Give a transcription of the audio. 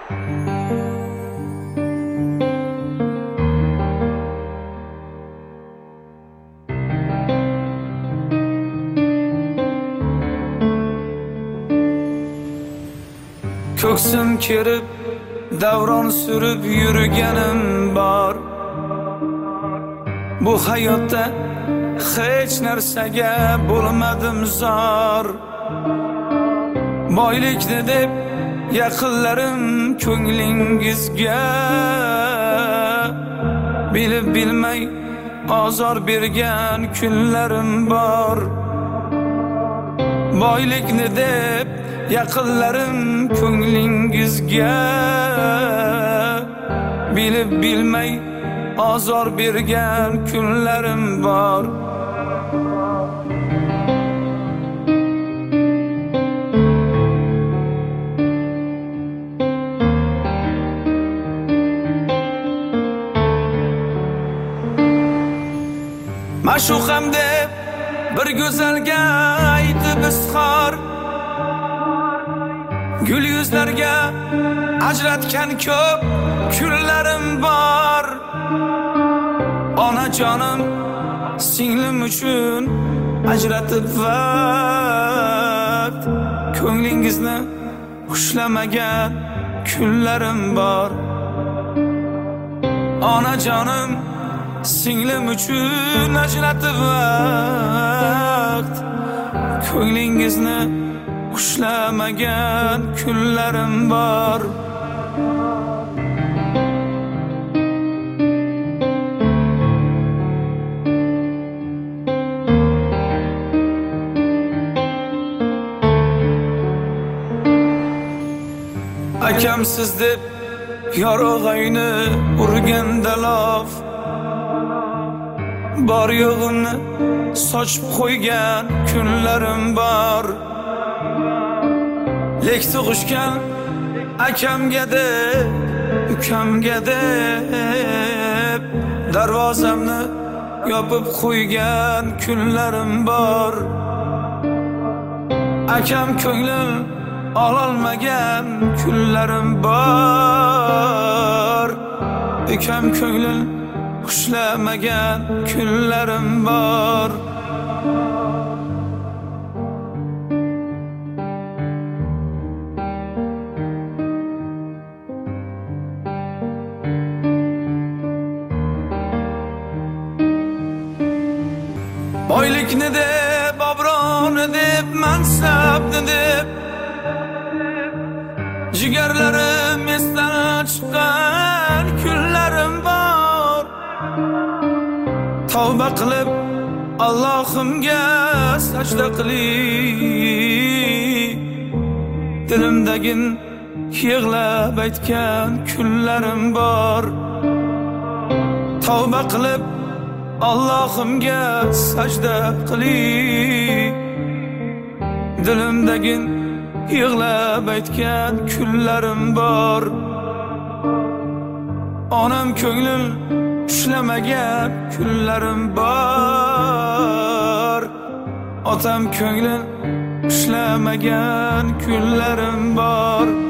Ko'ksim kerib, davron sürüp yurganim bor. Bu hayotda hech narsaga bo'lmadim zor. Boylikni deb yaqinlarim ko'nglingizga bilib bilmay azor bergan kunlarim bor. Boylikni deb yaqinlarim ko'nglingizga bilib bilmay azor bergan kunlarim bor. Ma'shuqam deb bir go'zalga aytib izhor, gul yuzlarga ajratgan ko'p kunlarim bor. Onajonim singlim uchun ajratib vaqt, ko'nglingizni xushlamagan kunlarim bor. Onajonim singlim uchun ajratib vaqt, ko'nglingizni xushlamagan kunlarim bor. Akamsiz deb yorug'ayni urganda lof, bor yo'g'imni sochib qo'ygan kunlarim bor. Lek tug'ishgan akamga deb, ukamga deb darvozamni yopib qo'ygan kunlarim bor. Akam ko'nglim ololmagan kunlarim bor. Ukam ko'nglim xushlamagan kunlarim bor. Boylikni deb, obroni deb, mansabni deb jigarlarim esdan chiqqan kunlarim bor. Tavba qilib Allohimga sajda qilib, dilimdagi yig'lab aytgan kunlarim bor. Tavba qilib Allohimga sajda qilib, dilimdagi yig'lab aytgan kunlarim bor. Onam ko'nglim ushlamagan kunlarim bor. Otam ko'nglim ushlamagan kunlarim bor.